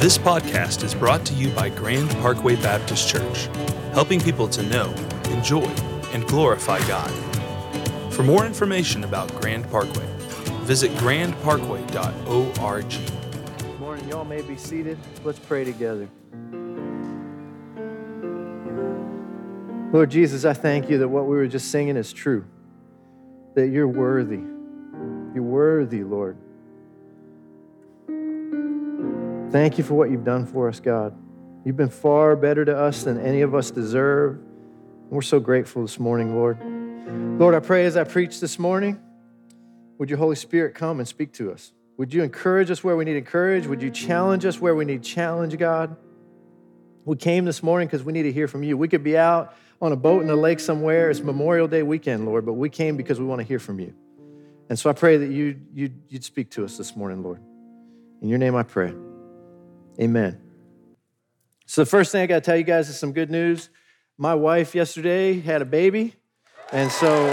This podcast is brought to you by Grand Parkway Baptist Church, helping people to know, enjoy, and glorify God. For more information about Grand Parkway, visit grandparkway.org. Good morning. Y'all may be seated. Let's pray together. Lord Jesus, I thank you that what we were just singing is true, that you're worthy. You're worthy, Lord. Thank you for what you've done for us, God. You've been far better to us than any of us deserve. We're so grateful this morning, Lord. Lord, I pray as I preach this morning, would your Holy Spirit come and speak to us? Would you encourage us where we need encourage? Would you challenge us where we need challenge, God? We came this morning because we need to hear from you. We could be out on a boat in a lake somewhere. It's Memorial Day weekend, Lord, but we came because we want to hear from you. And so I pray that you'd speak to us this morning, Lord. In your name I pray. Amen. So the first thing I got to tell you guys is some good news. My wife yesterday had a baby, and so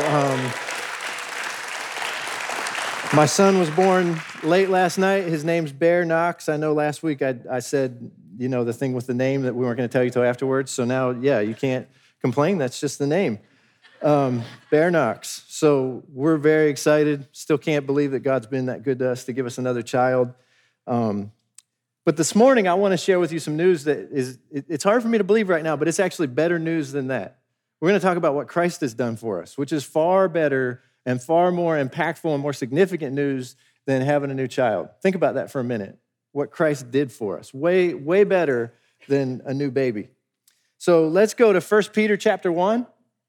my son was born late last night. His name's Bear Knox. I know last week I said, the thing with the name that we weren't going to tell you till afterwards. So now, you can't complain. That's just the name. Bear Knox. So we're very excited. Still can't believe that God's been that good to us to give us another child. But this morning, I want to share with you some news that it's hard for me to believe right now, but it's actually better news than that. We're going to talk about what Christ has done for us, which is far better and far more impactful and more significant news than having a new child. Think about that for a minute, what Christ did for us. Way, way better than a new baby. So let's go to 1 Peter chapter 1.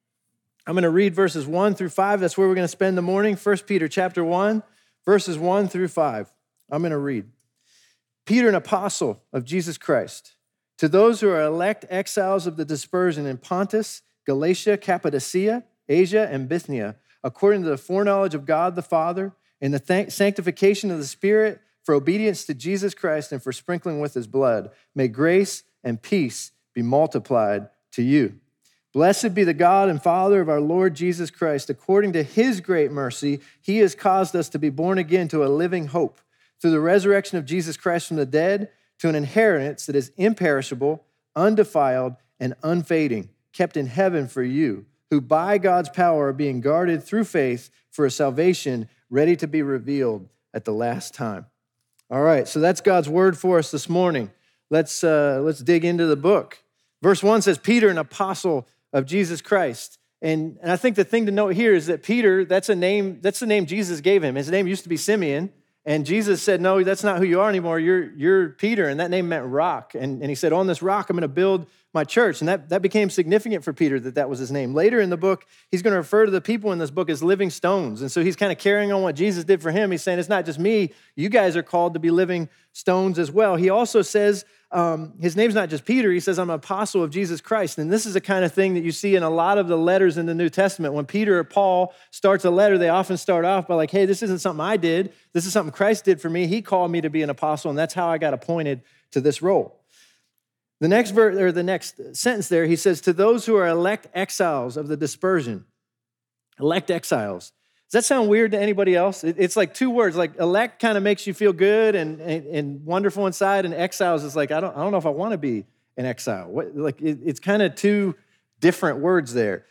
I'm going to read verses 1 through 5. That's where we're going to spend the morning. 1 Peter chapter 1, verses 1 through 5. I'm going to read. Peter, an apostle of Jesus Christ, to those who are elect exiles of the dispersion in Pontus, Galatia, Cappadocia, Asia, and Bithynia, according to the foreknowledge of God the Father, and the sanctification of the Spirit, for obedience to Jesus Christ and for sprinkling with his blood, may grace and peace be multiplied to you. Blessed be the God and Father of our Lord Jesus Christ. According to his great mercy, he has caused us to be born again to a living hope, through the resurrection of Jesus Christ from the dead, to an inheritance that is imperishable, undefiled, and unfading, kept in heaven for you, who by God's power are being guarded through faith for a salvation ready to be revealed at the last time. All right, so that's God's word for us this morning. Let's dig into the book. Verse 1 says, Peter, an apostle of Jesus Christ. And I think the thing to note here is that Peter, that's the name Jesus gave him. His name used to be Simeon. And Jesus said, no, that's not who you are anymore. You're Peter, and that name meant rock. And he said, on this rock, I'm going to build my church. And that became significant for Peter, that was his name. Later in the book, he's going to refer to the people in this book as living stones. And so he's kind of carrying on what Jesus did for him. He's saying, it's not just me. You guys are called to be living stones as well. He also says, his name's not just Peter. He says, I'm an apostle of Jesus Christ. And this is the kind of thing that you see in a lot of the letters in the New Testament. When Peter or Paul starts a letter, they often start off by like, hey, this isn't something I did. This is something Christ did for me. He called me to be an apostle, and that's how I got appointed to this role. The next sentence there, he says, to those who are elect exiles of the dispersion. Elect exiles. Does that sound weird to anybody else? It's like two words. Like elect kind of makes you feel good and wonderful inside, and exiles is like, I don't know if I want to be an exile. It's kind of two different words there.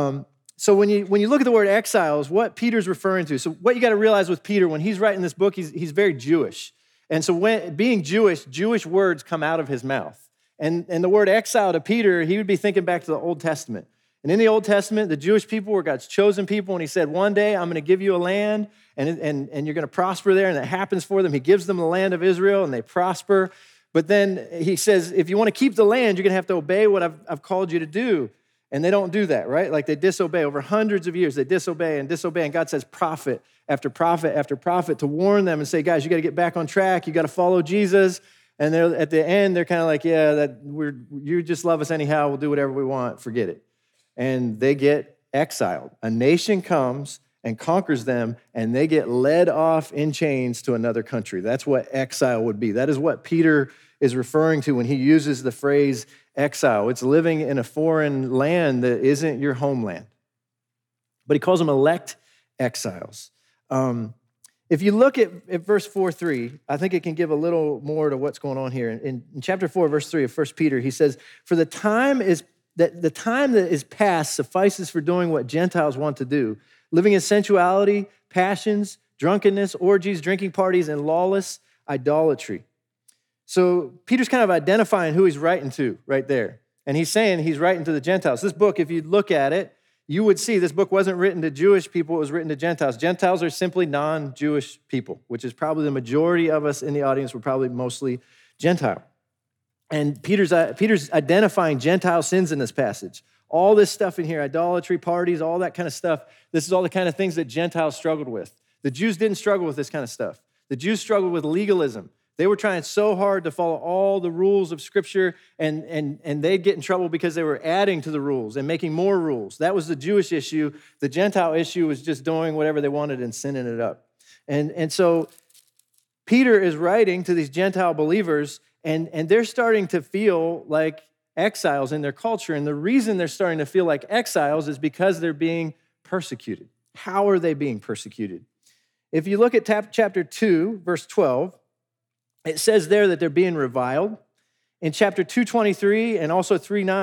So when you look at the word exiles, what Peter's referring to, so what you got to realize with Peter, when he's writing this book, he's very Jewish. And so when being Jewish words come out of his mouth. And the word exile to Peter, he would be thinking back to the Old Testament. And in the Old Testament, the Jewish people were God's chosen people, and he said, one day I'm going to give you a land, and you're going to prosper there, and that happens for them. He gives them the land of Israel, and they prosper. But then he says, if you want to keep the land, you're going to have to obey what I've called you to do. And they don't do that, right? Like they disobey. Over hundreds of years, they disobey, and God says prophet after prophet after prophet to warn them and say, guys, you got to get back on track. You got to follow Jesus. And at the end, they're kind of like, you just love us anyhow. We'll do whatever we want. Forget it. And they get exiled. A nation comes and conquers them, and they get led off in chains to another country. That's what exile would be. That is what Peter is referring to when he uses the phrase exile. It's living in a foreign land that isn't your homeland. But he calls them elect exiles. If you look at verse 4:3, I think it can give a little more to what's going on here. In chapter 4, verse 3 of 1 Peter, he says, "For the time that is past suffices for doing what Gentiles want to do, living in sensuality, passions, drunkenness, orgies, drinking parties, and lawless idolatry." So Peter's kind of identifying who he's writing to right there. And he's saying he's writing to the Gentiles. This book, if you look at it, you would see this book wasn't written to Jewish people, it was written to Gentiles. Gentiles are simply non-Jewish people, which is probably the majority of us in the audience were probably mostly Gentile. And Peter's identifying Gentile sins in this passage. All this stuff in here, idolatry, parties, all that kind of stuff, this is all the kind of things that Gentiles struggled with. The Jews didn't struggle with this kind of stuff. The Jews struggled with legalism. They were trying so hard to follow all the rules of Scripture, and they'd get in trouble because they were adding to the rules and making more rules. That was the Jewish issue. The Gentile issue was just doing whatever they wanted and sinning it up. And so Peter is writing to these Gentile believers, and they're starting to feel like exiles in their culture. And the reason they're starting to feel like exiles is because they're being persecuted. How are they being persecuted? If you look at chapter 2, verse 12, it says there that they're being reviled. In chapter 2:23 and also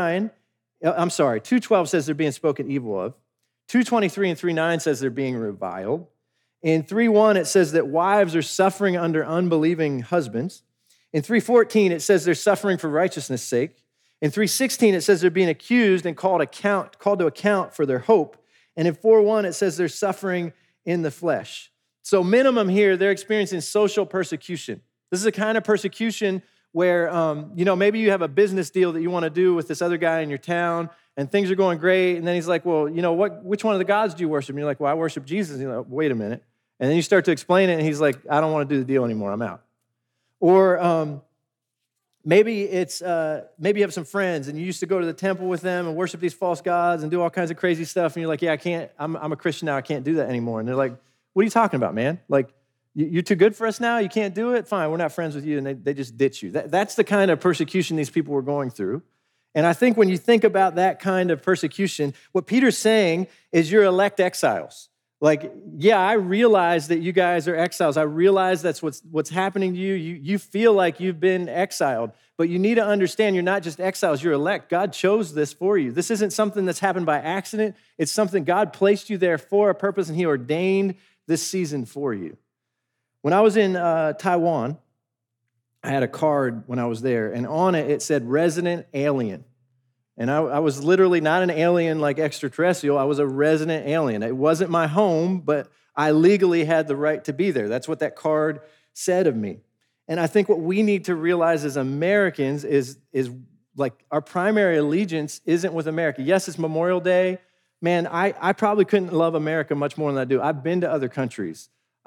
2:12 says they're being spoken evil of. 2:23 and 3:9 says they're being reviled. In 3:1, it says that wives are suffering under unbelieving husbands. In 3:14, it says they're suffering for righteousness' sake. In 3:16, it says they're being accused and called to account for their hope. And in 4:1, it says they're suffering in the flesh. So minimum here, they're experiencing social persecution. This is a kind of persecution where, maybe you have a business deal that you want to do with this other guy in your town, and things are going great. And then he's like, well, which one of the gods do you worship? And you're like, well, I worship Jesus. And you're like, wait a minute. And then you start to explain it, and he's like, I don't want to do the deal anymore. I'm out. Or maybe you have some friends, and you used to go to the temple with them and worship these false gods and do all kinds of crazy stuff. And you're like, yeah, I can't. I'm a Christian now. I can't do that anymore. And they're like, what are you talking about, man? Like, you're too good for us now? You can't do it? Fine, we're not friends with you. And they just ditch you. That's the kind of persecution these people were going through. And I think when you think about that kind of persecution, what Peter's saying is you're elect exiles. Like, yeah, I realize that you guys are exiles. I realize that's what's happening to you. You feel like you've been exiled. But you need to understand you're not just exiles, you're elect. God chose this for you. This isn't something that's happened by accident. It's something God placed you there for a purpose, and he ordained this season for you. When I was in Taiwan, I had a card when I was there, and on it said resident alien. And I was literally not an alien like extraterrestrial. I was a resident alien. It wasn't my home, but I legally had the right to be there. That's what that card said of me. And I think what we need to realize as Americans is like our primary allegiance isn't with America. Yes, it's Memorial Day. Man, I probably couldn't love America much more than I do. I've been to other countries.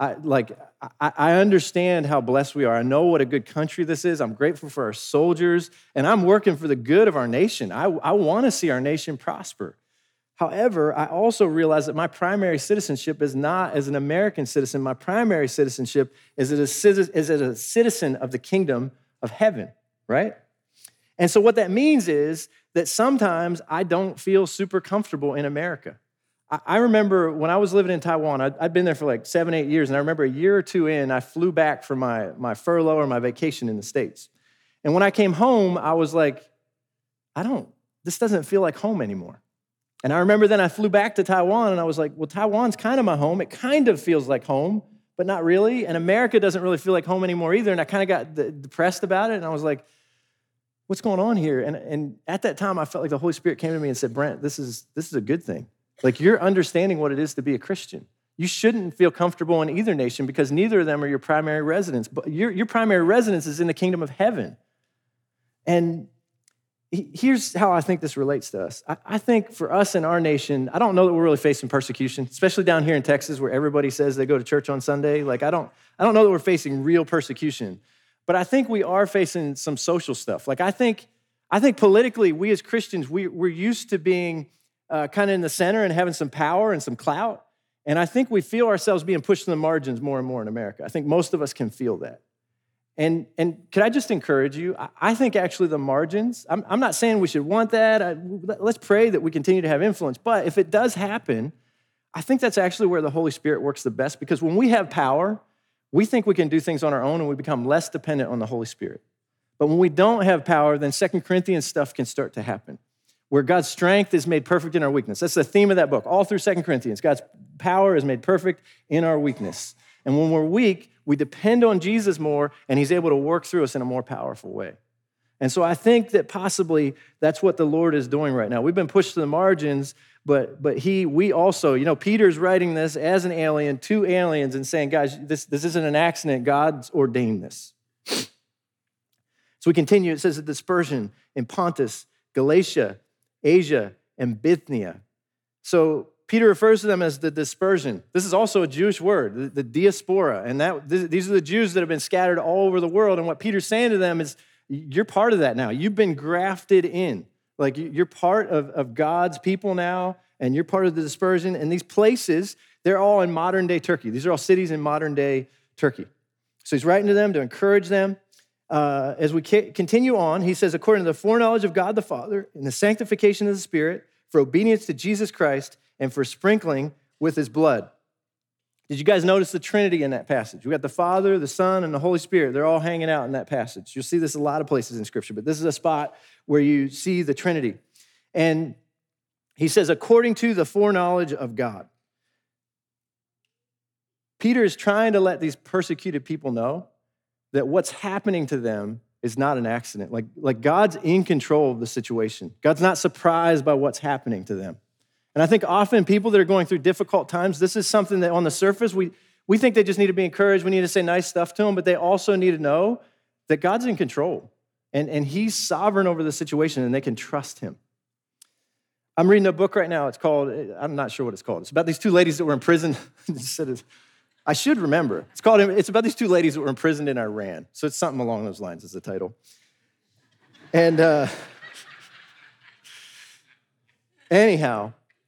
I understand how blessed we are. I know what a good country this is. I'm grateful for our soldiers, and I'm working for the good of our nation. I want to see our nation prosper. However, I also realize that my primary citizenship is not as an American citizen. My primary citizenship is as a citizen of the kingdom of heaven, right? And so what that means is that sometimes I don't feel super comfortable in America. I remember when I was living in Taiwan, I'd been there for like 7-8 years, and I remember a year or two in, I flew back for my furlough or my vacation in the States. And when I came home, I was like, this doesn't feel like home anymore. And I remember then I flew back to Taiwan, and I was like, well, Taiwan's kind of my home. It kind of feels like home, but not really. And America doesn't really feel like home anymore either. And I kind of got depressed about it, and I was like, what's going on here? And at that time, I felt like the Holy Spirit came to me and said, Brent, this is a good thing. Like, you're understanding what it is to be a Christian. You shouldn't feel comfortable in either nation because neither of them are your primary residence. But your primary residence is in the kingdom of heaven. And here's how I think this relates to us. I think for us in our nation, I don't know that we're really facing persecution, especially down here in Texas where everybody says they go to church on Sunday. Like, I don't know that we're facing real persecution. But I think we are facing some social stuff. Like, I think politically, we as Christians, we're used to being kind of in the center and having some power and some clout. And I think we feel ourselves being pushed to the margins more and more in America. I think most of us can feel that. And could I just encourage you? I think actually the margins, I'm not saying we should want that. Let's pray that we continue to have influence. But if it does happen, I think that's actually where the Holy Spirit works the best, because when we have power, we think we can do things on our own and we become less dependent on the Holy Spirit. But when we don't have power, then 2 Corinthians stuff can start to happen, where God's strength is made perfect in our weakness. That's the theme of that book, all through 2 Corinthians. God's power is made perfect in our weakness. And when we're weak, we depend on Jesus more, and he's able to work through us in a more powerful way. And so I think that possibly that's what the Lord is doing right now. We've been pushed to the margins, but we also, Peter's writing this as an alien to aliens and saying, guys, this isn't an accident. God's ordained this. So we continue. It says a dispersion in Pontus, Galatia, Asia, and Bithynia. So Peter refers to them as the dispersion. This is also a Jewish word, the diaspora. And these are the Jews that have been scattered all over the world. And what Peter's saying to them is, you're part of that now. You've been grafted in. Like, you're part of God's people now, and you're part of the dispersion. And these places, they're all in modern-day Turkey. These are all cities in modern-day Turkey. So he's writing to them to encourage them. As we continue on, he says, according to the foreknowledge of God the Father and the sanctification of the Spirit, for obedience to Jesus Christ, and for sprinkling with his blood. Did you guys notice the Trinity in that passage? We got the Father, the Son, and the Holy Spirit. They're all hanging out in that passage. You'll see this a lot of places in Scripture, but this is a spot where you see the Trinity. And he says, according to the foreknowledge of God. Peter is trying to let these persecuted people know that what's happening to them is not an accident. Like God's in control of the situation. God's not surprised by what's happening to them. And I think often people that are going through difficult times, this is something that on the surface, we think they just need to be encouraged. We need to say nice stuff to them, but they also need to know that God's in control and he's sovereign over the situation and they can trust him. I'm reading a book right now. It's called, I'm not sure what it's called. It's about these two ladies that were in prison. I should remember. It's about these two ladies that were imprisoned in Iran. So it's something along those lines is the title. And anyhow,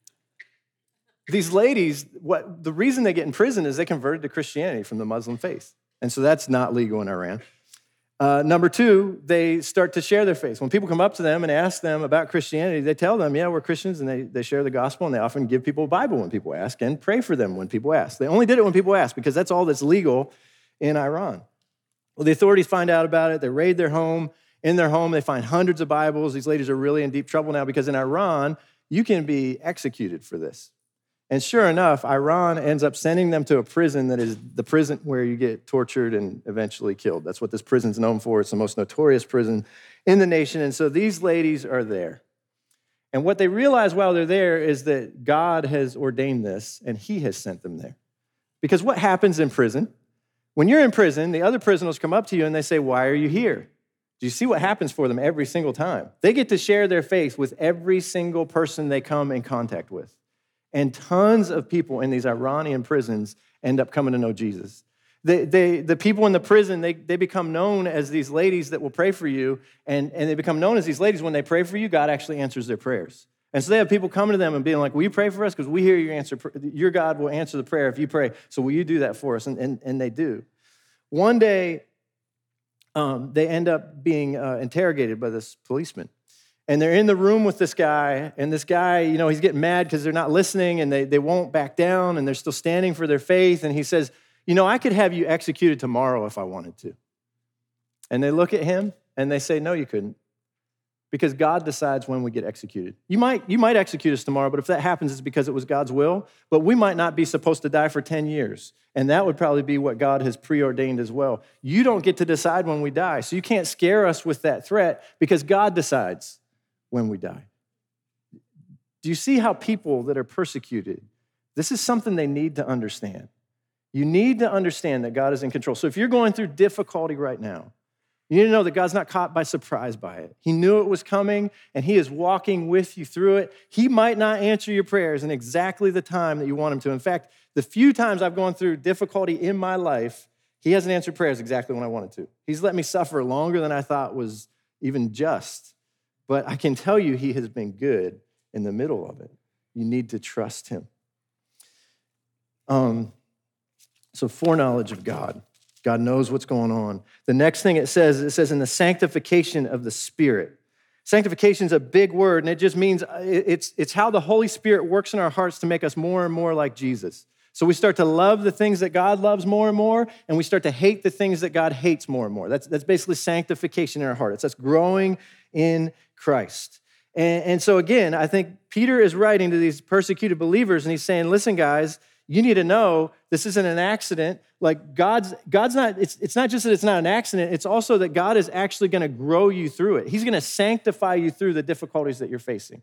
these ladies, the reason they get in prison is they converted to Christianity from the Muslim faith. And so that's not legal in Iran. Number two, they start to share their faith. When people come up to them and ask them about Christianity, they tell them, yeah, we're Christians, and they share the gospel, and they often give people a Bible when people ask and pray for them when people ask. They only did it when people asked because that's all that's legal in Iran. Well, the authorities find out about it. They raid their home. In their home, they find hundreds of Bibles. These ladies are really in deep trouble now because in Iran, you can be executed for this. And sure enough, Iran ends up sending them to a prison that is the prison where you get tortured and eventually killed. That's what this prison's known for. It's the most notorious prison in the nation. And so these ladies are there. And what they realize while they're there is that God has ordained this and he has sent them there. Because what happens in prison? When you're in prison, the other prisoners come up to you and they say, why are you here? Do you see what happens for them every single time? They get to share their faith with every single person they come in contact with. And tons of people in these Iranian prisons end up coming to know Jesus. The people in the prison, they become known as these ladies that will pray for you, and they become known as these ladies. When they pray for you, God actually answers their prayers. And so they have people coming to them and being like, will you pray for us? Because we hear your God will answer the prayer if you pray. So will you do that for us? And they do. One day, they end up being interrogated by this policeman. And they're in the room with this guy, and this guy, he's getting mad because they're not listening, and they won't back down, and they're still standing for their faith. And he says, I could have you executed tomorrow if I wanted to. And they look at him, and they say, no, you couldn't, because God decides when we get executed. You might execute us tomorrow, but if that happens, it's because it was God's will. But we might not be supposed to die for 10 years, and that would probably be what God has preordained as well. You don't get to decide when we die, so you can't scare us with that threat because God decides when we die. Do you see how people that are persecuted, this is something they need to understand. You need to understand that God is in control. So if you're going through difficulty right now, you need to know that God's not caught by surprise by it. He knew it was coming, and he is walking with you through it. He might not answer your prayers in exactly the time that you want him to. In fact, the few times I've gone through difficulty in my life, he hasn't answered prayers exactly when I wanted to. He's let me suffer longer than I thought was even just. But I can tell you he has been good in the middle of it. You need to trust him. So foreknowledge of God. God knows what's going on. The next thing it says in the sanctification of the Spirit. Sanctification is a big word, and it just means it's how the Holy Spirit works in our hearts to make us more and more like Jesus. So we start to love the things that God loves more and more, and we start to hate the things that God hates more and more. That's basically sanctification in our heart. It's us growing in Christ. And so again, I think Peter is writing to these persecuted believers, and he's saying, listen, guys, you need to know this isn't an accident. Like God's not, it's not just that it's not an accident, it's also that God is actually going to grow you through it. He's going to sanctify you through the difficulties that you're facing.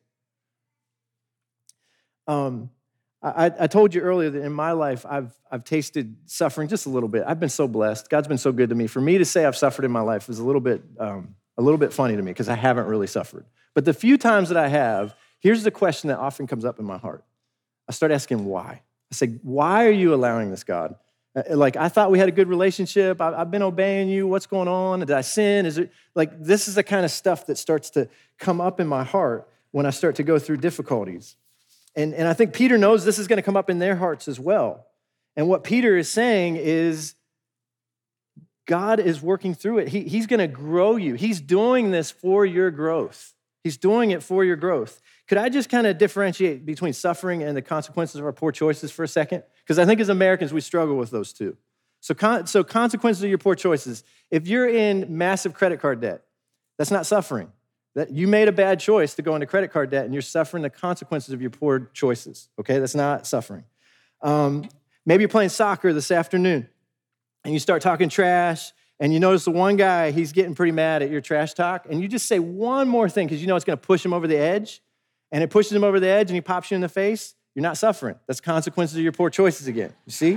I told you earlier that in my life, I've tasted suffering just a little bit. I've been so blessed. God's been so good to me. For me to say I've suffered in my life is a little bit funny to me because I haven't really suffered. But the few times that I have, here's the question that often comes up in my heart. I start asking why. I say, why are you allowing this, God? Like, I thought we had a good relationship. I've been obeying you. What's going on? Did I sin? Is it like, this is the kind of stuff that starts to come up in my heart when I start to go through difficulties. And I think Peter knows this is going to come up in their hearts as well. And what Peter is saying is God is working through it. He's going to grow you. He's doing this for your growth. He's doing it for your growth. Could I just kind of differentiate between suffering and the consequences of our poor choices for a second? Because I think as Americans, we struggle with those two. So consequences of your poor choices. If you're in massive credit card debt, that's not suffering. That you made a bad choice to go into credit card debt and you're suffering the consequences of your poor choices, okay? That's not suffering. Maybe you're playing soccer this afternoon and you start talking trash and you notice the one guy, he's getting pretty mad at your trash talk, and you just say one more thing because you know it's going to push him over the edge, and it pushes him over the edge and he pops you in the face. You're not suffering. That's consequences of your poor choices again, you see?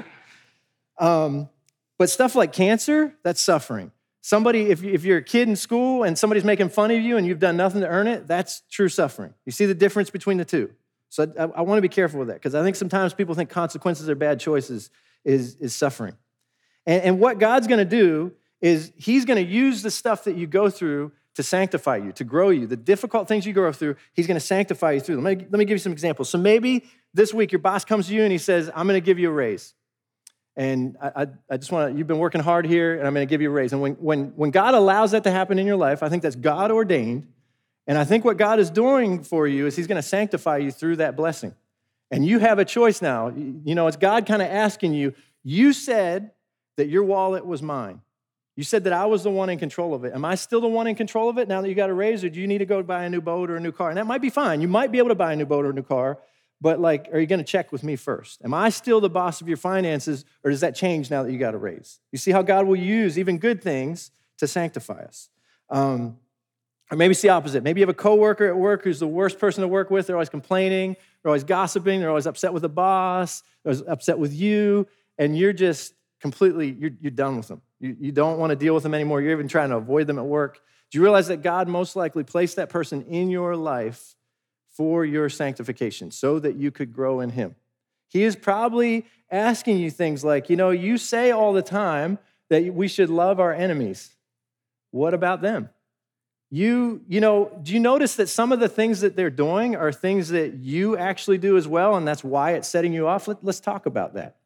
But stuff like cancer, that's suffering. Somebody, if you're a kid in school and somebody's making fun of you and you've done nothing to earn it, that's true suffering. You see the difference between the two? So I want to be careful with that because I think sometimes people think consequences are bad choices is suffering. And what God's going to do is he's going to use the stuff that you go through to sanctify you, to grow you. The difficult things you go through, he's going to sanctify you through them. Let me give you some examples. So maybe this week your boss comes to you and he says, I'm going to give you a raise. And I just want to, you've been working hard here and I'm going to give you a raise. And when God allows that to happen in your life, I think that's God ordained. And I think what God is doing for you is he's going to sanctify you through that blessing. And you have a choice now. You know, it's God kind of asking you, you said that your wallet was mine. You said that I was the one in control of it. Am I still the one in control of it now that you got a raise, or do you need to go buy a new boat or a new car? And that might be fine. You might be able to buy a new boat or a new car, but like, are you going to check with me first? Am I still the boss of your finances, or does that change now that you got a raise? You see how God will use even good things to sanctify us. Or maybe it's the opposite. Maybe you have a coworker at work who's the worst person to work with. They're always complaining. They're always gossiping. They're always upset with the boss. They're always upset with you, and you're just completely, you're done with them. You don't want to deal with them anymore. You're even trying to avoid them at work. Do you realize that God most likely placed that person in your life for your sanctification so that you could grow in him? He is probably asking you things like, you know, you say all the time that we should love our enemies. What about them? Do you notice that some of the things that they're doing are things that you actually do as well, and that's why it's setting you off? Let's talk about that.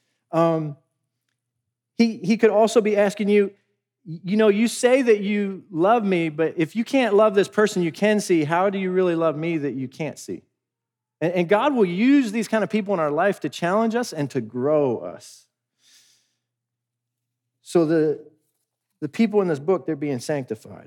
He could also be asking you, you know, you say that you love me, but if you can't love this person you can see, how do you really love me that you can't see? And God will use these kind of people in our life to challenge us and to grow us. So the people in this book, they're being sanctified.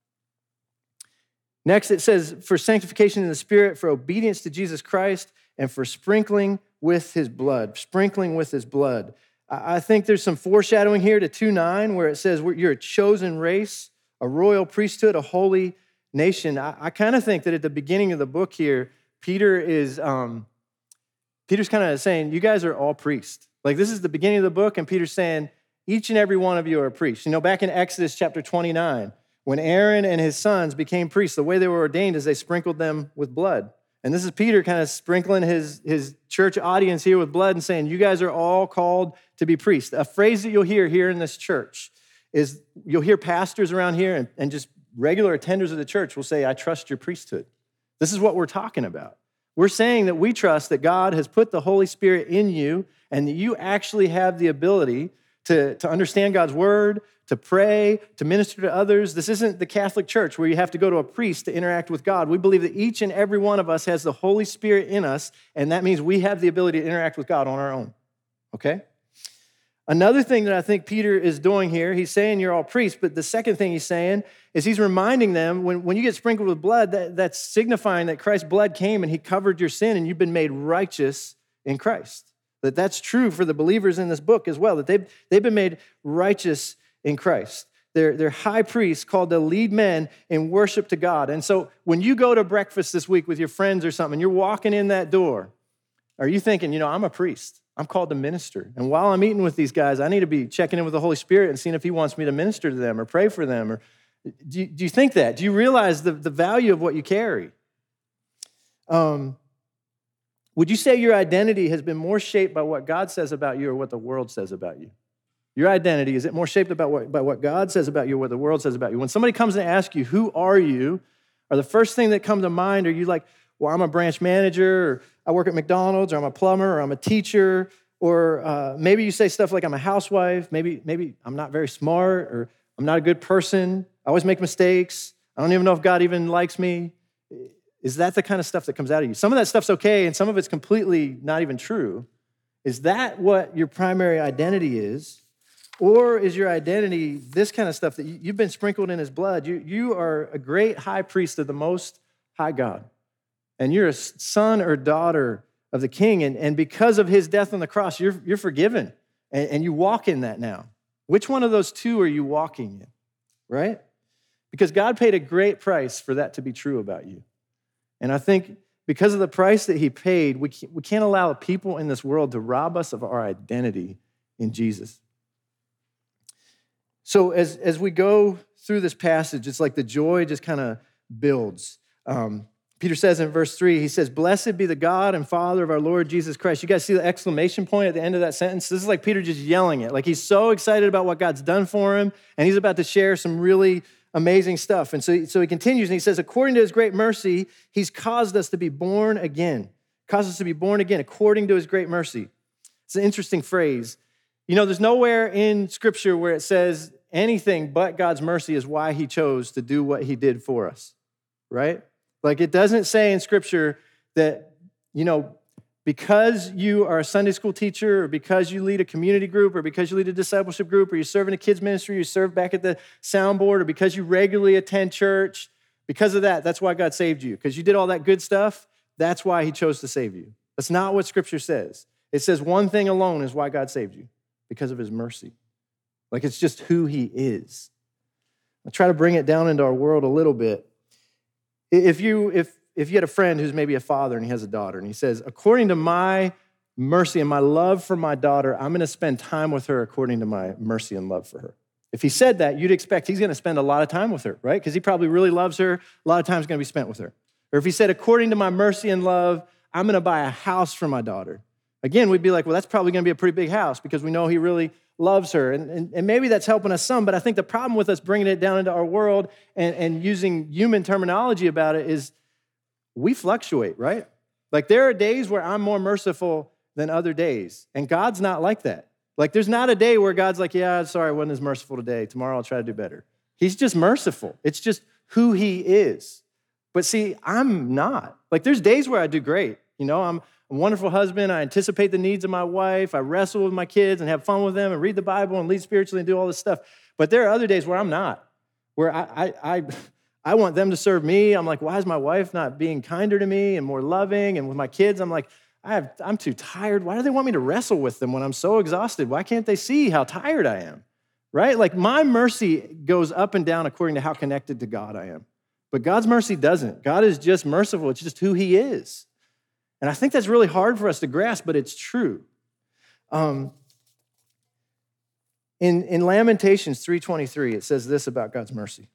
Next, it says, for sanctification in the Spirit, for obedience to Jesus Christ, and for sprinkling with his blood. Sprinkling with his blood. I think there's some foreshadowing here to 2:9 where it says you're a chosen race, a royal priesthood, a holy nation. I kind of think that at the beginning of the book here, Peter's kind of saying, you guys are all priests. Like this is the beginning of the book, and Peter's saying, each and every one of you are priests. You know, back in Exodus chapter 29, when Aaron and his sons became priests, the way they were ordained is they sprinkled them with blood. And this is Peter kind of sprinkling his church audience here with blood and saying, you guys are all called to be priests. A phrase that you'll hear here in this church is you'll hear pastors around here and just regular attenders of the church will say, I trust your priesthood. This is what we're talking about. We're saying that we trust that God has put the Holy Spirit in you and that you actually have the ability to understand God's word, to pray, to minister to others. This isn't the Catholic Church where you have to go to a priest to interact with God. We believe that each and every one of us has the Holy Spirit in us, and that means we have the ability to interact with God on our own, okay? Another thing that I think Peter is doing here, he's saying you're all priests, but the second thing he's saying is he's reminding them when you get sprinkled with blood, that's signifying that Christ's blood came and he covered your sin and you've been made righteous in Christ. That's true for the believers in this book as well, that they've been made righteous in Christ. They're high priests called to lead men in worship to God. And so when you go to breakfast this week with your friends or something, you're walking in that door, are you thinking, I'm a priest. I'm called to minister. And while I'm eating with these guys, I need to be checking in with the Holy Spirit and seeing if he wants me to minister to them or pray for them. Or do you think that? Do you realize the value of what you carry? Would you say your identity has been more shaped by what God says about you or what the world says about you? Your identity, is it more shaped by what God says about you or what the world says about you? When somebody comes and asks you, who are you? Or the first thing that comes to mind, are you like, well, I'm a branch manager, or I work at McDonald's, or I'm a plumber, or I'm a teacher, or maybe you say stuff like I'm a housewife, maybe I'm not very smart, or I'm not a good person, I always make mistakes, I don't even know if God even likes me. Is that the kind of stuff that comes out of you? Some of that stuff's okay, and some of it's completely not even true. Is that what your primary identity is? Or is your identity this kind of stuff that you've been sprinkled in his blood? You are a great high priest of the Most High God. And you're a son or daughter of the King. And because of his death on the cross, you're forgiven. And you walk in that now. Which one of those two are you walking in, right? Because God paid a great price for that to be true about you. And I think because of the price that he paid, we can't allow people in this world to rob us of our identity in Jesus. So as we go through this passage, it's like the joy just kind of builds. Peter says in verse 3, he says, blessed be the God and Father of our Lord Jesus Christ. You guys see the exclamation point at the end of that sentence? This is like Peter just yelling it. Like he's so excited about what God's done for him, and he's about to share some really amazing stuff. And so he continues, and he says, according to his great mercy, he's caused us to be born again. Caused us to be born again according to his great mercy. It's an interesting phrase. There's nowhere in Scripture where it says anything but God's mercy is why he chose to do what he did for us, right? Like it doesn't say in Scripture that, because you are a Sunday school teacher or because you lead a community group or because you lead a discipleship group or you serve in a kids ministry, you serve back at the soundboard or because you regularly attend church, because of that's why God saved you. Because you did all that good stuff, that's why he chose to save you. That's not what Scripture says. It says one thing alone is why God saved you, because of his mercy. Like it's just who he is. I'll try to bring it down into our world a little bit. If you had a friend who's maybe a father and he has a daughter and he says, according to my mercy and my love for my daughter, I'm going to spend time with her according to my mercy and love for her. If he said that, you'd expect he's going to spend a lot of time with her, right? Because he probably really loves her. A lot of time is going to be spent with her. Or if he said, according to my mercy and love, I'm going to buy a house for my daughter. Again, we'd be like, well, that's probably going to be a pretty big house because we know he really loves her. And maybe that's helping us some, but I think the problem with us bringing it down into our world and using human terminology about it is we fluctuate, right? Like there are days where I'm more merciful than other days, and God's not like that. Like there's not a day where God's like, yeah, sorry, I wasn't as merciful today. Tomorrow I'll try to do better. He's just merciful. It's just who he is. But see, I'm not. Like there's days where I do great. I'm a wonderful husband. I anticipate the needs of my wife. I wrestle with my kids and have fun with them and read the Bible and lead spiritually and do all this stuff. But there are other days where I'm not, where I want them to serve me. I'm like, why is my wife not being kinder to me and more loving? And with my kids, I'm like, I'm too tired. Why do they want me to wrestle with them when I'm so exhausted? Why can't they see how tired I am, right? Like my mercy goes up and down according to how connected to God I am. But God's mercy doesn't. God is just merciful. It's just who he is. And I think that's really hard for us to grasp, but it's true. In Lamentations 3:23, it says this about God's mercy.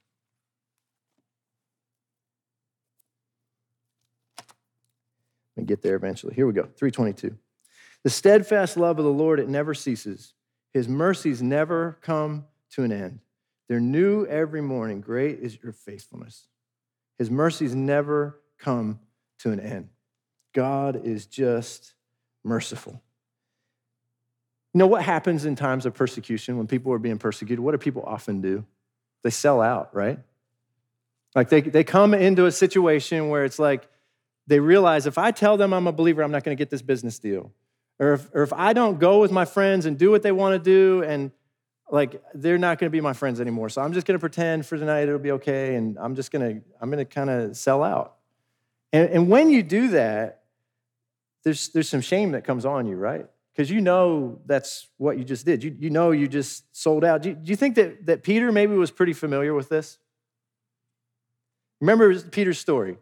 Let me get there eventually. Here we go, 3:22. The steadfast love of the Lord, it never ceases. His mercies never come to an end. They're new every morning. Great is your faithfulness. His mercies never come to an end. God is just merciful. You know what happens in times of persecution when people are being persecuted? What do people often do? They sell out, right? Like they come into a situation where it's like they realize if I tell them I'm a believer, I'm not going to get this business deal. Or if I don't go with my friends and do what they want to do, and like they're not going to be my friends anymore. So I'm just going to pretend for tonight it'll be okay, and I'm going to kind of sell out. And when you do that, there's some shame that comes on you, right? Because you know that's what you just did. You know you just sold out. Do you think that Peter maybe was pretty familiar with this? Remember Peter's story.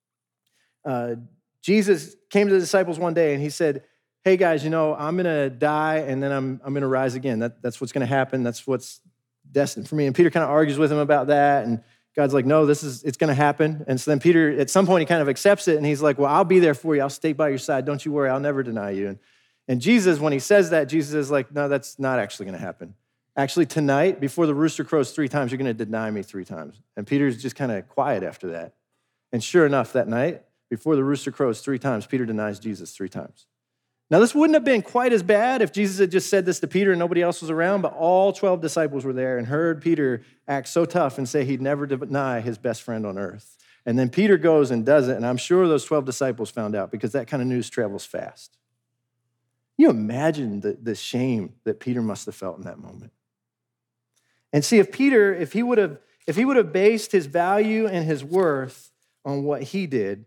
Jesus came to the disciples one day and he said, hey guys, you know, I'm going to die and then I'm going to rise again. That's what's going to happen. That's what's destined for me. And Peter kind of argues with him about that. And God's like, no, it's going to happen. And so then Peter, at some point, he kind of accepts it. And he's like, well, I'll be there for you. I'll stay by your side. Don't you worry. I'll never deny you. And Jesus, when he says that, Jesus is like, no, that's not actually going to happen. Actually, tonight, before the rooster crows 3 times, you're going to deny me 3 times. And Peter's just kind of quiet after that. And sure enough, that night, before the rooster crows 3 times, Peter denies Jesus 3 times. Now, this wouldn't have been quite as bad if Jesus had just said this to Peter and nobody else was around, but all 12 disciples were there and heard Peter act so tough and say he'd never deny his best friend on earth. And then Peter goes and does it, and I'm sure those 12 disciples found out because that kind of news travels fast. You imagine the shame that Peter must have felt in that moment. And see, if he would have based his value and his worth on what he did,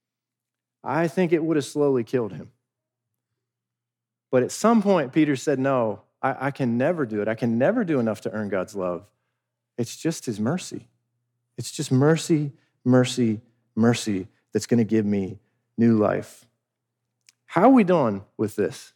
I think it would have slowly killed him. But at some point, Peter said, no, I can never do it. I can never do enough to earn God's love. It's just his mercy. It's just mercy, mercy, mercy that's going to give me new life. How are we doing with this?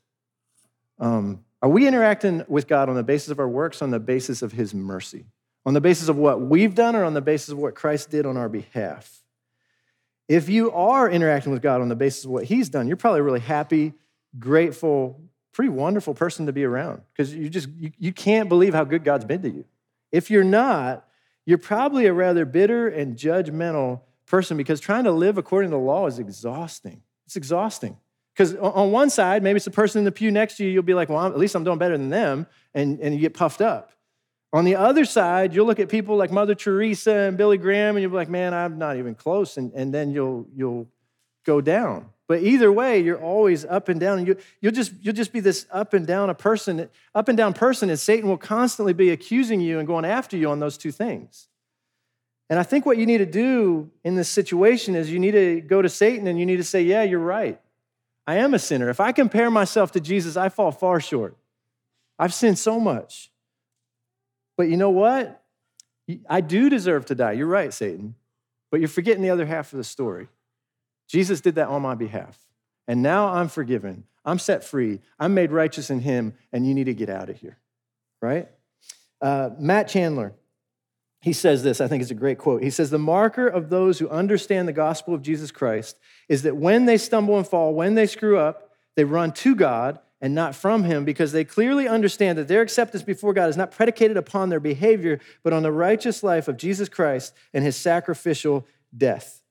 Are we interacting with God on the basis of our works, on the basis of his mercy? On the basis of what we've done or on the basis of what Christ did on our behalf? If you are interacting with God on the basis of what he's done, you're probably really happy, grateful, pretty wonderful person to be around because you can't believe how good God's been to you. If you're not, you're probably a rather bitter and judgmental person because trying to live according to the law is exhausting. It's exhausting. Because on one side, maybe it's the person in the pew next to you, you'll be like, well, at least I'm doing better than them, and you get puffed up. On the other side, you'll look at people like Mother Teresa and Billy Graham, and you'll be like, man, I'm not even close, and then you'll go down. But either way, you're always up and down, and you'll just be this up and down person, and Satan will constantly be accusing you and going after you on those 2 things. And I think what you need to do in this situation is you need to go to Satan and you need to say, yeah, you're right. I am a sinner. If I compare myself to Jesus, I fall far short. I've sinned so much. But you know what? I do deserve to die. You're right, Satan. But you're forgetting the other half of the story. Jesus did that on my behalf. And now I'm forgiven. I'm set free. I'm made righteous in him, and you need to get out of here, right? Matt Chandler, he says this, I think it's a great quote. He says, the marker of those who understand the gospel of Jesus Christ is that when they stumble and fall, when they screw up, they run to God and not from him because they clearly understand that their acceptance before God is not predicated upon their behavior, but on the righteous life of Jesus Christ and his sacrificial death.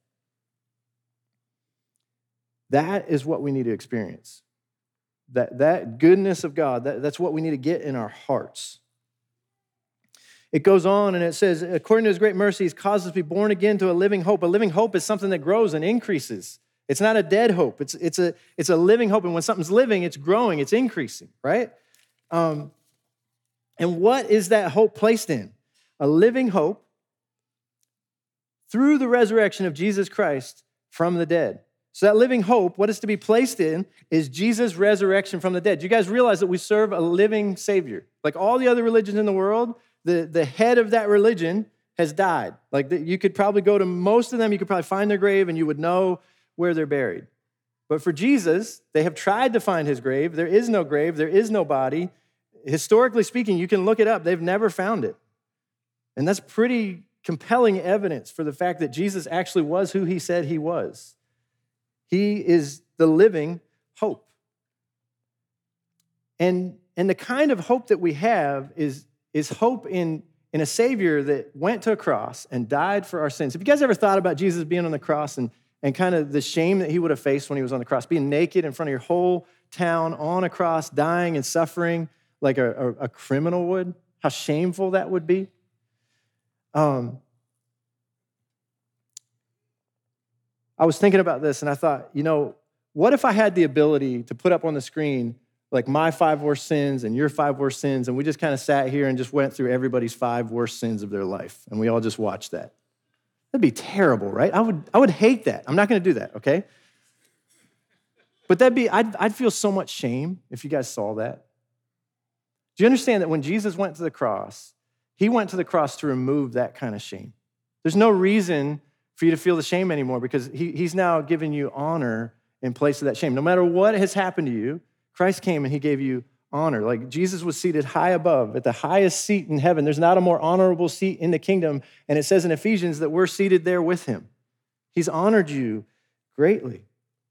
That is what we need to experience. That goodness of God, that's what we need to get in our hearts. It goes on and it says, according to his great mercy, he's caused us to be born again to a living hope. A living hope is something that grows and increases. It's not a dead hope. It's a living hope. And when something's living, it's growing, it's increasing, right? And what is that hope placed in? A living hope through the resurrection of Jesus Christ from the dead. So that living hope, what is to be placed in is Jesus' resurrection from the dead. Do you guys realize that we serve a living Savior? Like all the other religions in the world, the head of that religion has died. Like you could probably go to most of them, you could probably find their grave and you would know where they're buried. But for Jesus, they have tried to find his grave. There is no grave, there is no body. Historically speaking, you can look it up. They've never found it. And that's pretty compelling evidence for the fact that Jesus actually was who he said he was. He is the living hope. And the kind of hope that we have is hope in a Savior that went to a cross and died for our sins. Have you guys ever thought about Jesus being on the cross and kind of the shame that he would have faced when he was on the cross, being naked in front of your whole town on a cross, dying and suffering like a criminal would? How shameful that would be. I was thinking about this and I thought, what if I had the ability to put up on the screen like my 5 worst sins and your 5 worst sins, and we just kind of sat here and just went through everybody's 5 worst sins of their life, and we all just watched that? That'd be terrible, right? I would hate that. I'm not going to do that, okay? But I'd feel so much shame if you guys saw that. Do you understand that when Jesus went to the cross, he went to the cross to remove that kind of shame? There's no reason for you to feel the shame anymore because he's now given you honor in place of that shame. No matter what has happened to you, Christ came and he gave you honor. Like Jesus was seated high above at the highest seat in heaven. There's not a more honorable seat in the kingdom. And it says in Ephesians that we're seated there with him. He's honored you greatly.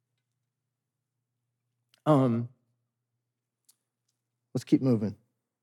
Let's keep moving.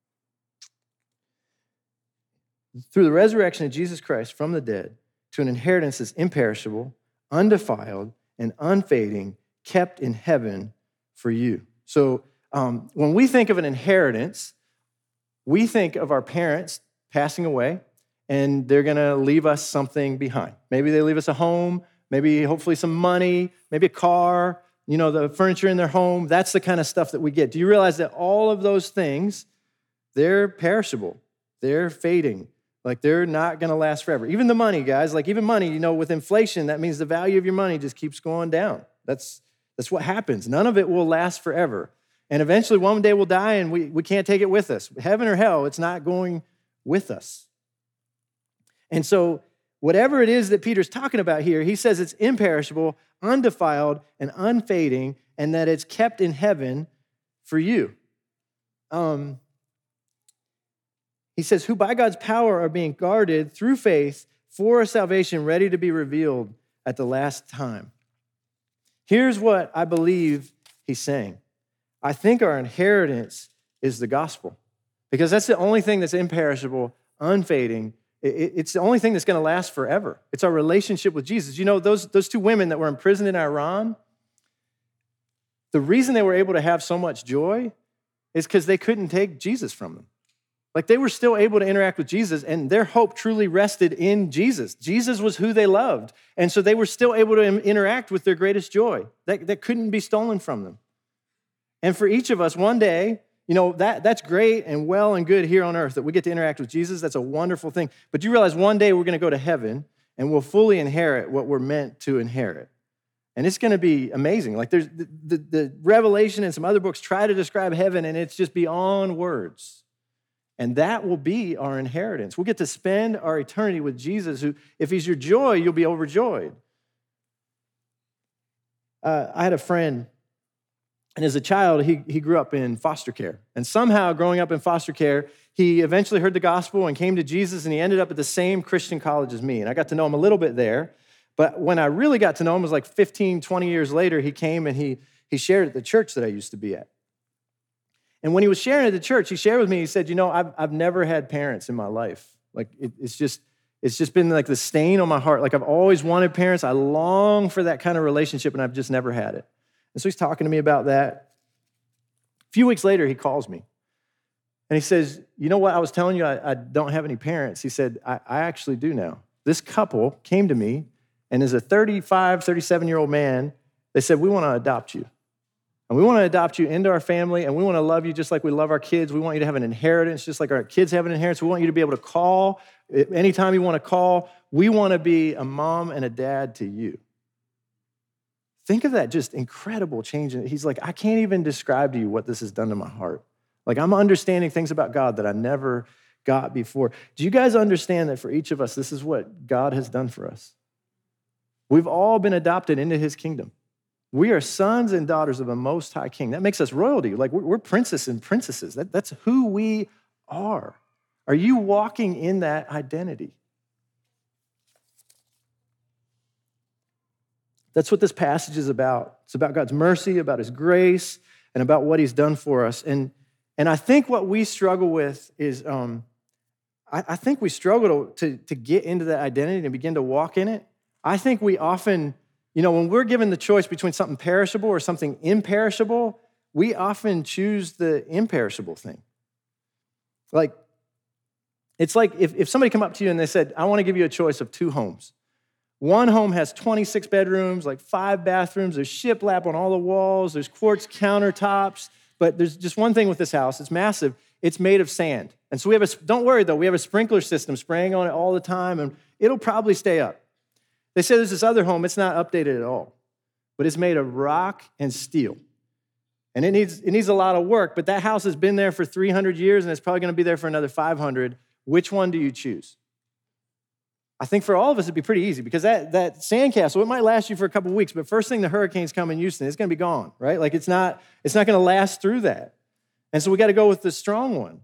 Through the resurrection of Jesus Christ from the dead to an inheritance that's imperishable, undefiled, and unfading, kept in heaven for you. So when we think of an inheritance, we think of our parents passing away and they're going to leave us something behind. Maybe they leave us a home, maybe hopefully some money, maybe a car, the furniture in their home. That's the kind of stuff that we get. Do you realize that all of those things, they're perishable, they're fading, like they're not going to last forever. Even the money, guys, like even money, with inflation, that means the value of your money just keeps going down. That's what happens. None of it will last forever. And eventually one day we'll die and we can't take it with us. Heaven or hell, it's not going with us. And so whatever it is that Peter's talking about here, he says it's imperishable, undefiled, and unfading, and that it's kept in heaven for you. He says, who by God's power are being guarded through faith for a salvation ready to be revealed at the last time. Here's what I believe he's saying. I think our inheritance is the gospel because that's the only thing that's imperishable, unfading. It's the only thing that's going to last forever. It's our relationship with Jesus. Those 2 women that were imprisoned in Iran, the reason they were able to have so much joy is because they couldn't take Jesus from them. Like they were still able to interact with Jesus and their hope truly rested in Jesus. Jesus was who they loved. And so they were still able to interact with their greatest joy that couldn't be stolen from them. And for each of us, one day, that's great and well and good here on earth that we get to interact with Jesus. That's a wonderful thing. But you realize one day we're going to go to heaven and we'll fully inherit what we're meant to inherit. And it's going to be amazing. Like there's the Revelation and some other books try to describe heaven and it's just beyond words. And that will be our inheritance. We'll get to spend our eternity with Jesus, who, if he's your joy, you'll be overjoyed. I had a friend, and as a child, he grew up in foster care. And somehow, growing up in foster care, he eventually heard the gospel and came to Jesus, and he ended up at the same Christian college as me. And I got to know him a little bit there. But when I really got to know him was like 15, 20 years later, he came and he shared at the church that I used to be at. And when he was sharing at the church, he shared with me, he said, I've never had parents in my life. Like it's just been like the stain on my heart. Like I've always wanted parents. I long for that kind of relationship and I've just never had it. And so he's talking to me about that. A few weeks later, he calls me and he says, you know what? I was telling you I don't have any parents. He said, I actually do now. This couple came to me and as a 35, 37-year-old man, they said, we want to adopt you. And we want to adopt you into our family, and we want to love you just like we love our kids. We want you to have an inheritance just like our kids have an inheritance. We want you to be able to call anytime you want to call. We want to be a mom and a dad to you. Think of that just incredible change. He's like, I can't even describe to you what this has done to my heart. Like I'm understanding things about God that I never got before. Do you guys understand that for each of us, this is what God has done for us? We've all been adopted into his kingdom. We are sons and daughters of a most high king. That makes us royalty. Like we're princes and princesses. That's who we are. Are you walking in that identity? That's what this passage is about. It's about God's mercy, about his grace, and about what he's done for us. And I think what we struggle with is, I think we struggle to get into that identity and begin to walk in it. I think we often, when we're given the choice between something perishable or something imperishable, we often choose the imperishable thing. Like, it's like if somebody come up to you and they said, I want to give you a choice of 2 homes. One home has 26 bedrooms, like 5 bathrooms. There's shiplap on all the walls. There's quartz countertops. But there's just one thing with this house. It's massive. It's made of sand. And so don't worry though, we have a sprinkler system spraying on it all the time, and it'll probably stay up. They say there's this other home, it's not updated at all, but it's made of rock and steel. And it needs a lot of work, but that house has been there for 300 years, and it's probably gonna be there for another 500. Which one do you choose? I think for all of us, it'd be pretty easy because that sandcastle, it might last you for a couple of weeks, but first thing the hurricanes come in Houston, it's gonna be gone, right? Like it's not gonna last through that. And so we gotta go with the strong one.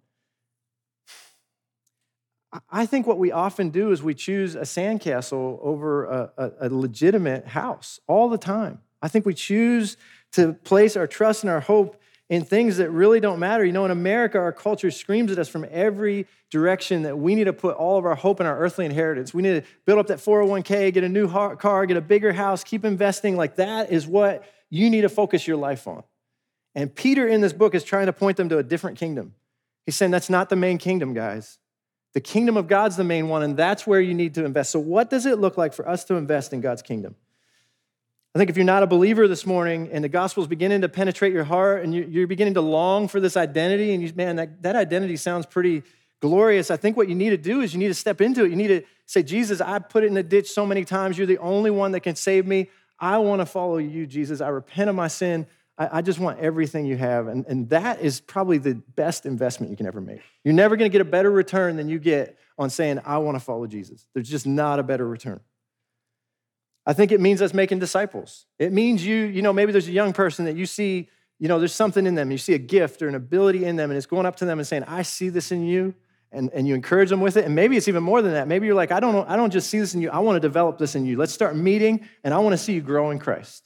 I think what we often do is we choose a sandcastle over a legitimate house all the time. I think we choose to place our trust and our hope in things that really don't matter. You know, in America, our culture screams at us from every direction that we need to put all of our hope in our earthly inheritance. We need to build up that 401k, get a new car, get a bigger house, keep investing. Like that is what you need to focus your life on. And Peter in this book is trying to point them to a different kingdom. He's saying that's not the main kingdom, guys. The kingdom of God's the main one, and that's where you need to invest. So what does it look like for us to invest in God's kingdom? I think if you're not a believer this morning and the gospel's beginning to penetrate your heart and you're beginning to long for this identity, and that identity sounds pretty glorious, I think what you need to do is you need to step into it. You need to say, Jesus, I put it in the ditch so many times. You're the only one that can save me. I want to follow you, Jesus. I repent of my sin. I just want everything you have. And that is probably the best investment you can ever make. You're never going to get a better return than you get on saying, I want to follow Jesus. There's just not a better return. I think it means us making disciples. It means maybe there's a young person that you see, there's something in them. You see a gift or an ability in them, and it's going up to them and saying, I see this in you, and you encourage them with it. And maybe it's even more than that. Maybe you're like, I don't just see this in you. I want to develop this in you. Let's start meeting, and I want to see you grow in Christ.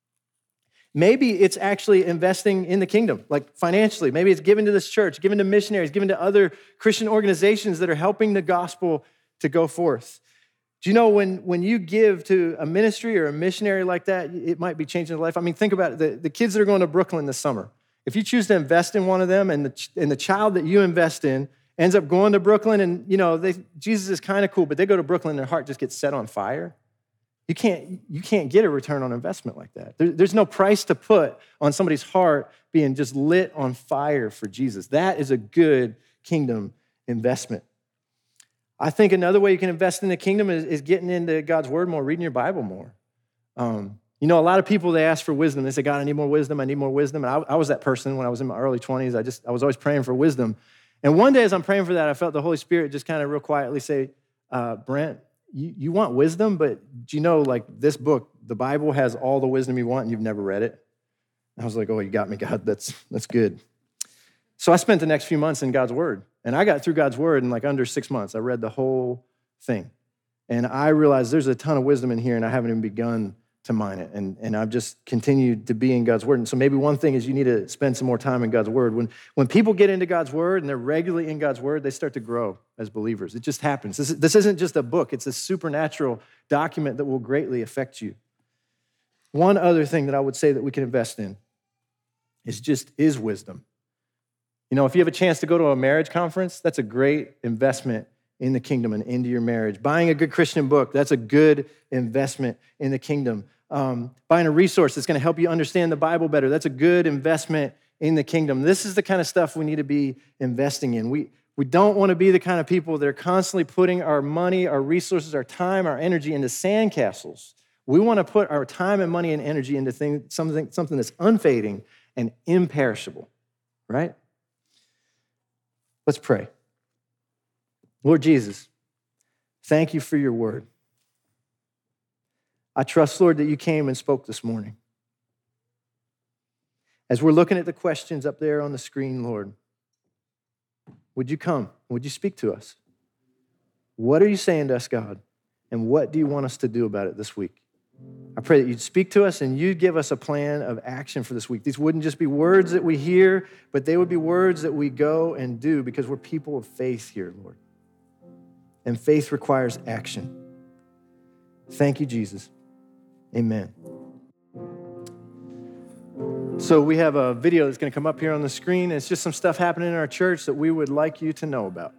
Maybe it's actually investing in the kingdom, like financially. Maybe it's giving to this church, giving to missionaries, giving to other Christian organizations that are helping the gospel to go forth. Do you know when you give to a ministry or a missionary like that, it might be changing their life? I mean, think about it. The kids that are going to Brooklyn this summer. If you choose to invest in one of them and the child that you invest in ends up going to Brooklyn and, Jesus is kind of cool, but they go to Brooklyn and their heart just gets set on fire. You can't get a return on investment like that. There's no price to put on somebody's heart being just lit on fire for Jesus. That is a good kingdom investment. I think another way you can invest in the kingdom is getting into God's word more, reading your Bible more. A lot of people, they ask for wisdom. They say, God, I need more wisdom. I need more wisdom. And I was that person when I was in my early 20s. I was always praying for wisdom. And one day as I'm praying for that, I felt the Holy Spirit just kind of real quietly say, Brent, you want wisdom, but do you know, like this book, the Bible has all the wisdom you want and you've never read it? And I was like, oh, you got me, God. That's good. So I spent the next few months in God's word. And I got through God's word in like under 6 months. I read the whole thing. And I realized there's a ton of wisdom in here and I haven't even begun to mine it. And I've just continued to be in God's word. And so maybe one thing is you need to spend some more time in God's word. When people get into God's word and they're regularly in God's word, they start to grow as believers. It just happens. This isn't just a book. It's a supernatural document that will greatly affect you. One other thing that I would say that we can invest in is wisdom. If you have a chance to go to a marriage conference, that's a great investment in the kingdom and into your marriage. Buying a good Christian book, that's a good investment in the kingdom. Buying a resource that's going to help you understand the Bible better, that's a good investment in the kingdom. This is the kind of stuff we need to be investing in. We don't want to be the kind of people that are constantly putting our money, our resources, our time, our energy into sandcastles. We want to put our time and money and energy into something that's unfading and imperishable, right? Let's pray. Lord Jesus, thank you for your word. I trust, Lord, that you came and spoke this morning. As we're looking at the questions up there on the screen, Lord, would you come? Would you speak to us? What are you saying to us, God? And what do you want us to do about it this week? I pray that you'd speak to us and you'd give us a plan of action for this week. These wouldn't just be words that we hear, but they would be words that we go and do because we're people of faith here, Lord. And faith requires action. Thank you, Jesus. Amen. So we have a video that's going to come up here on the screen. It's just some stuff happening in our church that we would like you to know about.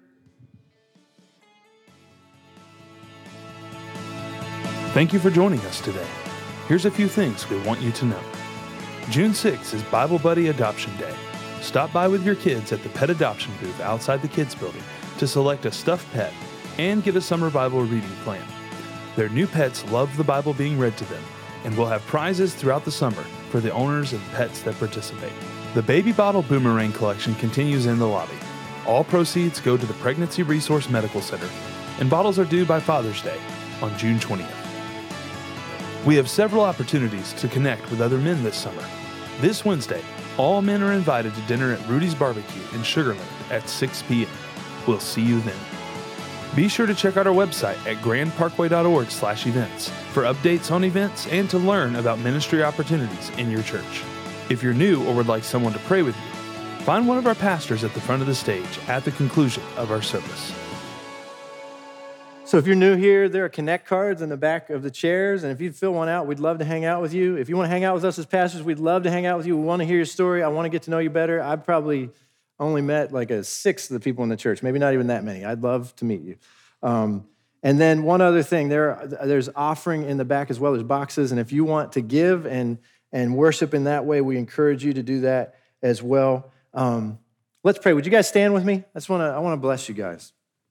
Thank you for joining us today. Here's a few things we want you to know. June 6th is Bible Buddy Adoption Day. Stop by with your kids at the pet adoption booth outside the kids building to select a stuffed pet and get a summer Bible reading plan. Their new pets love the Bible being read to them, and we'll have prizes throughout the summer for the owners of pets that participate. The Baby Bottle Boomerang collection continues in the lobby. All proceeds go to the Pregnancy Resource Medical Center, and bottles are due by Father's Day on June 20th. We have several opportunities to connect with other men this summer. This Wednesday, all men are invited to dinner at Rudy's Barbecue in Sugar Land at 6 p.m. We'll see you then. Be sure to check out our website at grandparkway.org/events for updates on events and to learn about ministry opportunities in your church. If you're new or would like someone to pray with you, find one of our pastors at the front of the stage at the conclusion of our service. So if you're new here, there are Connect cards in the back of the chairs, and if you'd fill one out, we'd love to hang out with you. If you want to hang out with us as pastors, we'd love to hang out with you. We want to hear your story. I want to get to know you better. I've probably only met like a sixth of the people in the church, maybe not even that many. I'd love to meet you. And then one other thing, there's offering in the back as well. There's boxes, and if you want to give and worship in that way, we encourage you to do that as well. Let's pray. Would you guys stand with me? I want to bless you guys.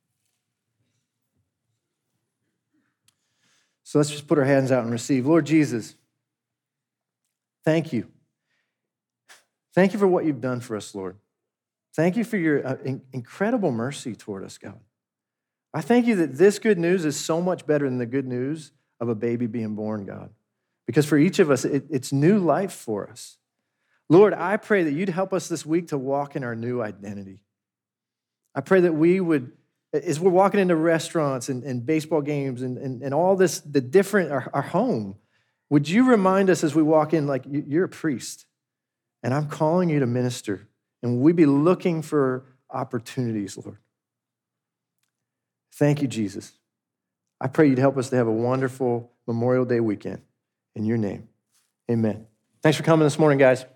So let's just put our hands out and receive. Lord Jesus, thank you. Thank you for what you've done for us, Lord. Thank you for your incredible mercy toward us, God. I thank you that this good news is so much better than the good news of a baby being born, God. Because for each of us, it's new life for us. Lord, I pray that you'd help us this week to walk in our new identity. I pray that we would, as we're walking into restaurants and baseball games and all this, the different, our home, would you remind us as we walk in, like, you're a priest, and I'm calling you to minister, and we'd be looking for opportunities, Lord. Thank you, Jesus. I pray you'd help us to have a wonderful Memorial Day weekend. In your name, amen. Thanks for coming this morning, guys.